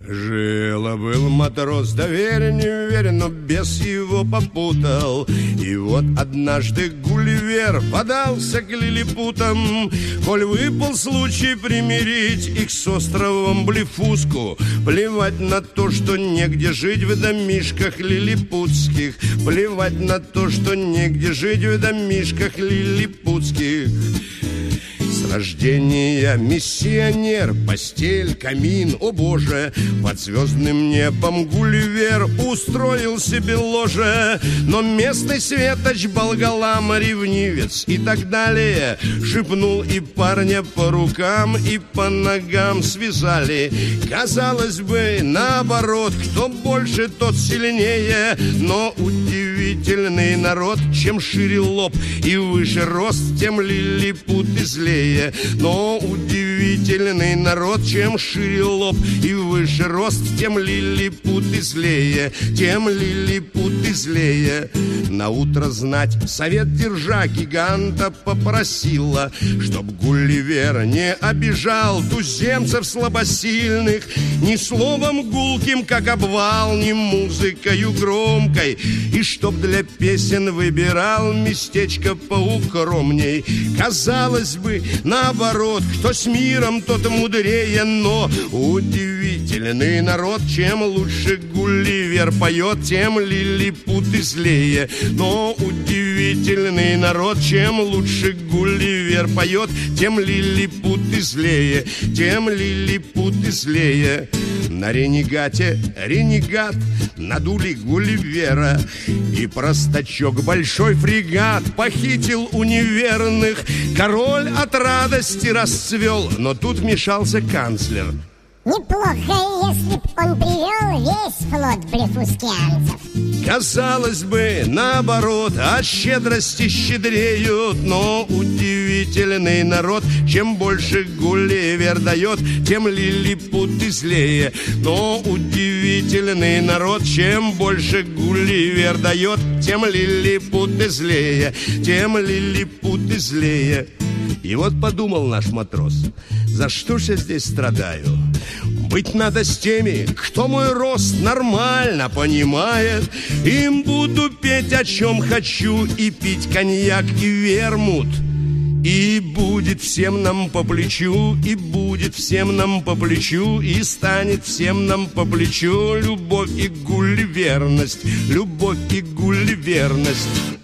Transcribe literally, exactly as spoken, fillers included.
Жил-был матрос, доверен, не уверен, но бес его попутал. И вот однажды Гулливер подался к лилипутам. Коль выпал случай примирить их с островом Блефуску, плевать на то, что негде жить в домишках лилипутских. Плевать на то, что негде жить в домишках лилипутских. С рождения миссионер, постель, камин, о боже, под звездным небом Гулливер устроил себе ложе. Но местный светоч, болгалам, ревнивец и так далее шепнул, и парня по рукам и по ногам связали. Казалось бы, наоборот, кто больше, тот сильнее. Но удивительный народ, чем шире лоб и выше рост, тем лилипуты злее. Но удивительный народ, чем шире лоб и выше рост, тем лилипуты злее, тем лилипуты злее. Наутро знать совет держа гиганта попросила, чтоб Гулливер не обижал туземцев слабосильных ни словом гулким, как обвал, ни музыкою громкой, и чтоб для песен выбирал местечко поукромней. Казалось бы, наоборот, кто с миром, тот мудрее, но удивительный народ, чем лучше Гулливер поет, тем лилипуты злее. Но удивительный народ, чем лучше Гулливер поет, тем лилипуты злее, тем лилипуты злее. На ренегате ренегат надули Гулливера, и простачок большой фрегат похитил у неверных. Король от радости расцвел, но тут вмешался канцлер. Неплохо, если б он привел весь флот блефускианцев. Казалось бы, наоборот, от щедрости щедреют. Но удивительный народ, чем больше Гулливер дает, тем лилипуты злее. Но удивительный народ, чем больше Гулливер дает, тем лилипуты злее, тем лилипуты злее. И вот подумал наш матрос: за что ж я здесь страдаю? Быть надо с теми, кто мой рост нормально понимает. Им буду петь, о чем хочу, и пить коньяк и вермут. И будет всем нам по плечу, и будет всем нам по плечу, и станет всем нам по плечу любовь и гулливерность, любовь и гулливерность.